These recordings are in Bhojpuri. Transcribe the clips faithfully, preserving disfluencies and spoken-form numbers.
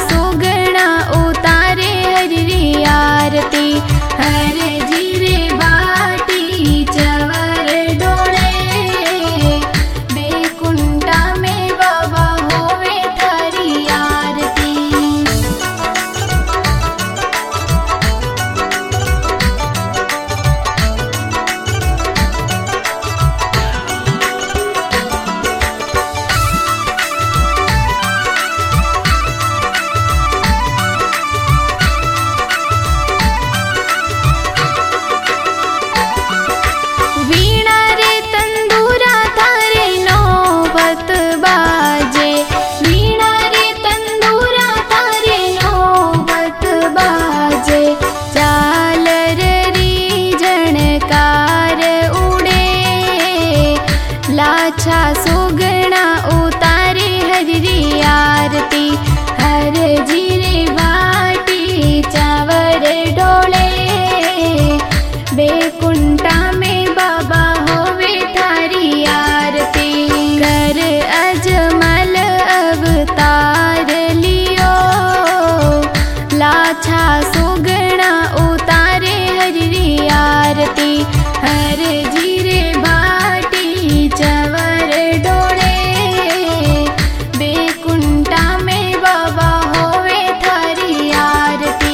सुगणा उतारे हरि आरती। हर जीरे बाटी चवर डोले, बेकुंठा में बाबा होवे थारी आरती। लाछा सुगणा उतारे हरि आरती। हर जीरे बाटी चावर डोले, बेकुंठा में बाबा होवे थारी आरती। कर अजमल अवतार लियो, लाछा सुगणा उतारे हरि आरती। हर जीरे बाटी चवर डोले, बेकुंठा में बाबा होवे थारी आरती।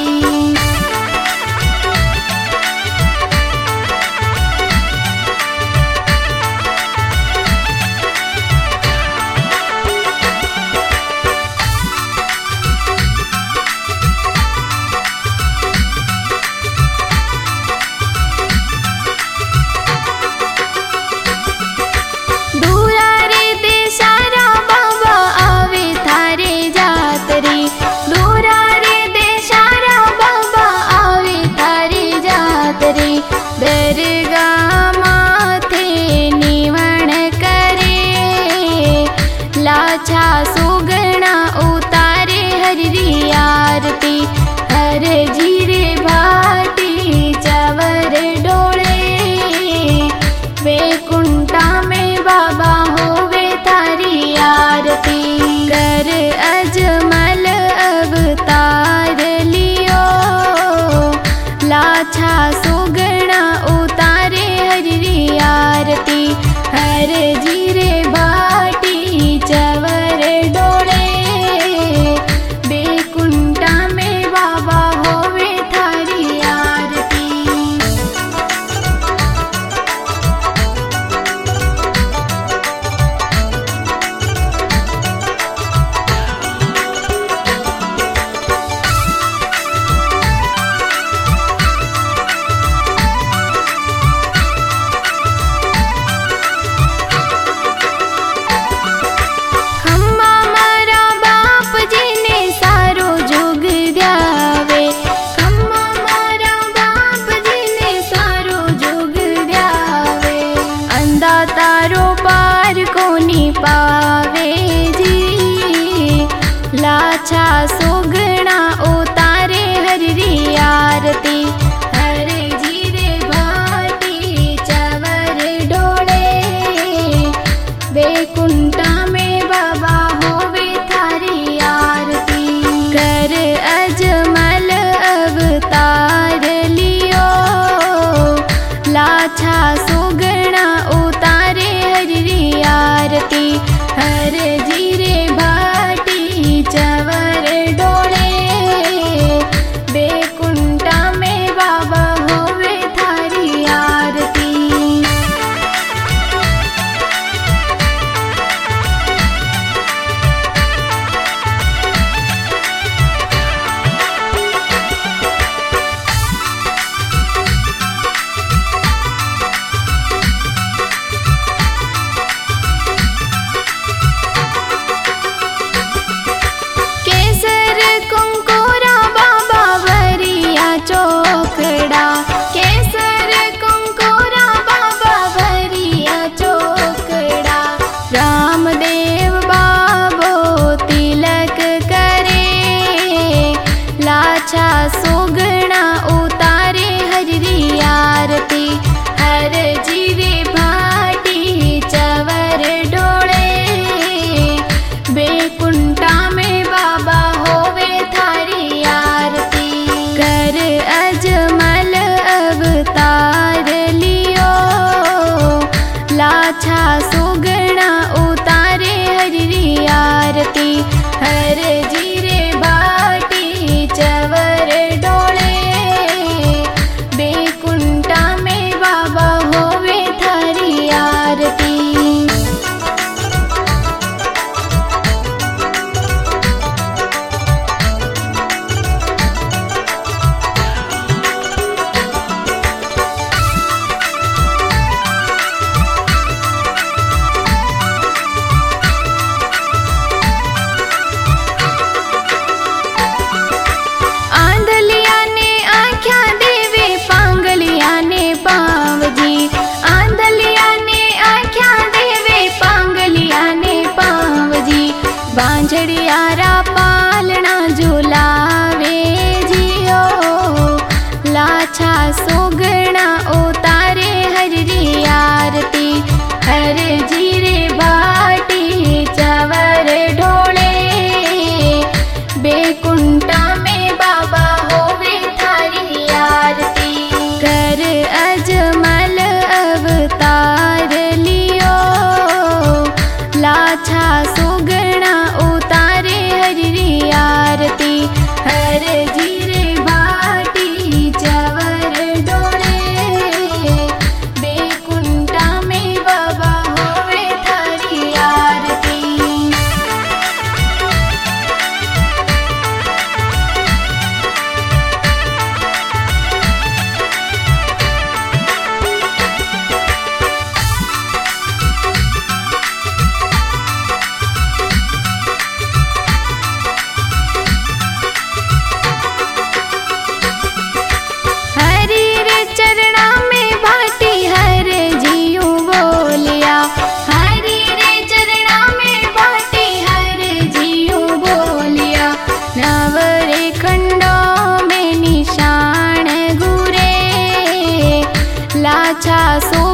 दरगा माथे निवण करे, लाछा सुगणा उतारे हरि आरती। हर जीरे भाटी चवर डोले, बेकुंठा में बाबा होवे थारी आरती। कर अजमल अवतार लियो, लाछा सुगणा उतारे हरि आरती। हर जीरे बाटी चवर डोले, बेकुंठा में बाबा होवे थारी आरती। तारो पार कोनी पावे जी, लाछा सुगणा उतारे हरि आरती। हर जीरे भाटी चवर डोले, बेकुंठा में बाबा होवे थारी आरती। कर अजमल अवतार लियो, लाछा सुगणा उतारे हरि आरती। हर जीरे भाटी चवर डोले, बेकुंठा में बाबा होवे थारी आरती। सुगणा उतारे हरि आरती। हर जीरे भाटी चवर डोले, बेकुंठा में बाबा होवे बेकुंठा में बाबा होवे थारी आरती। कर अजमल अवतार लियो, लाछा सुगणा उतारे हरि आरती। हर जीरे भाटी चवर डोले, बेकुंठा में बाबा होवे थारी आरती। लाछा सो